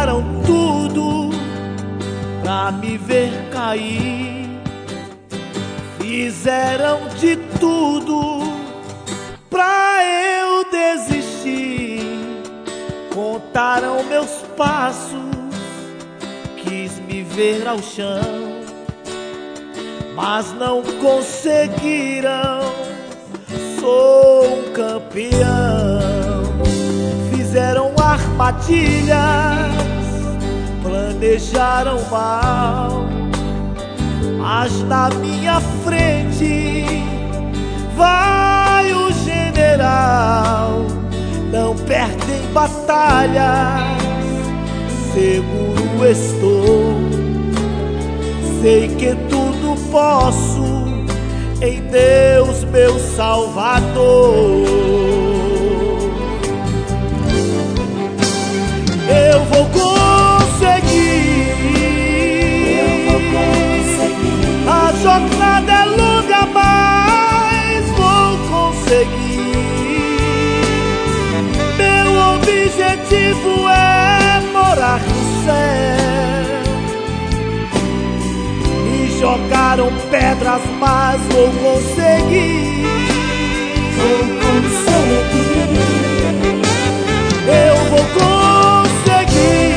planejaram tudo pra me ver cair, fizeram de tudo pra eu desistir, contaram meus passos, quis me ver ao chão, mas não conseguiram. Sou um campeão. Fizeram armadilhas, planejaram mal, mas na minha frente vai o general. Não perdem batalhas, seguro estou. Sei que tudo posso em Deus, meu Salvador. Eu vou conseguir, a jornada é longa, mas vou conseguir. Meu objetivo é morar no céu. Me jogaram pedras, mas vou conseguir. Vou conseguir. Eu vou conseguir.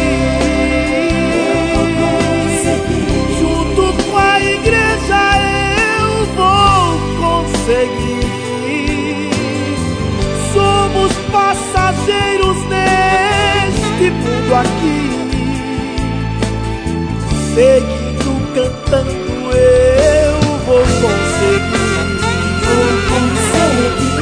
Junto com a igreja eu vou conseguir. Somos passageiros neste mundo aqui, seguindo cantando eu vou conseguir. Vou conseguir.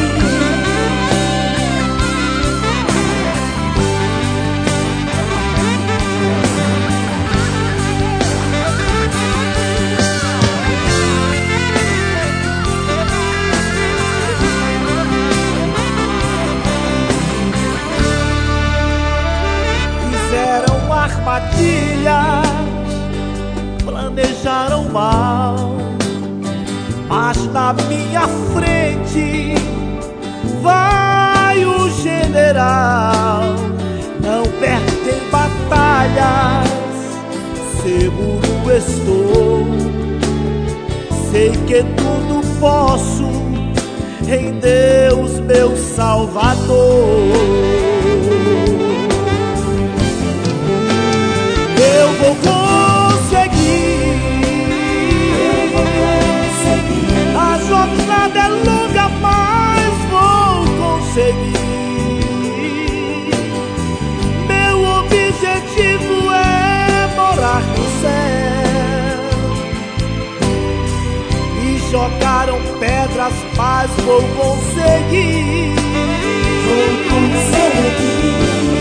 Fizeram armadilhas, planejaram mal, mas na minha frente vai o general. Não perdem batalhas, seguro estou. Sei que tudo posso em Deus, meu Salvador. Eu vou conseguir. A jornada é longa, mas vou conseguir. Meu objetivo é morar no céu. Me jogaram pedras, mas vou conseguir. Vou conseguir.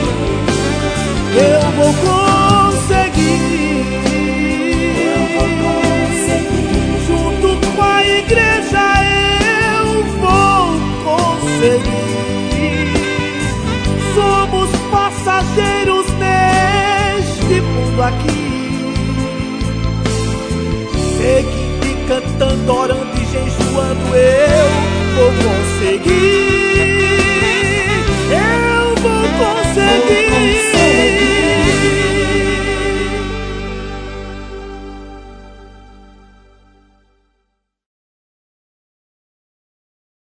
Eu vou conseguir. Eu vou conseguir. Junto com a igreja eu vou conseguir. Somos passageiros neste mundo aqui, seguindo e cantando, orando e jejuando eu vou conseguir.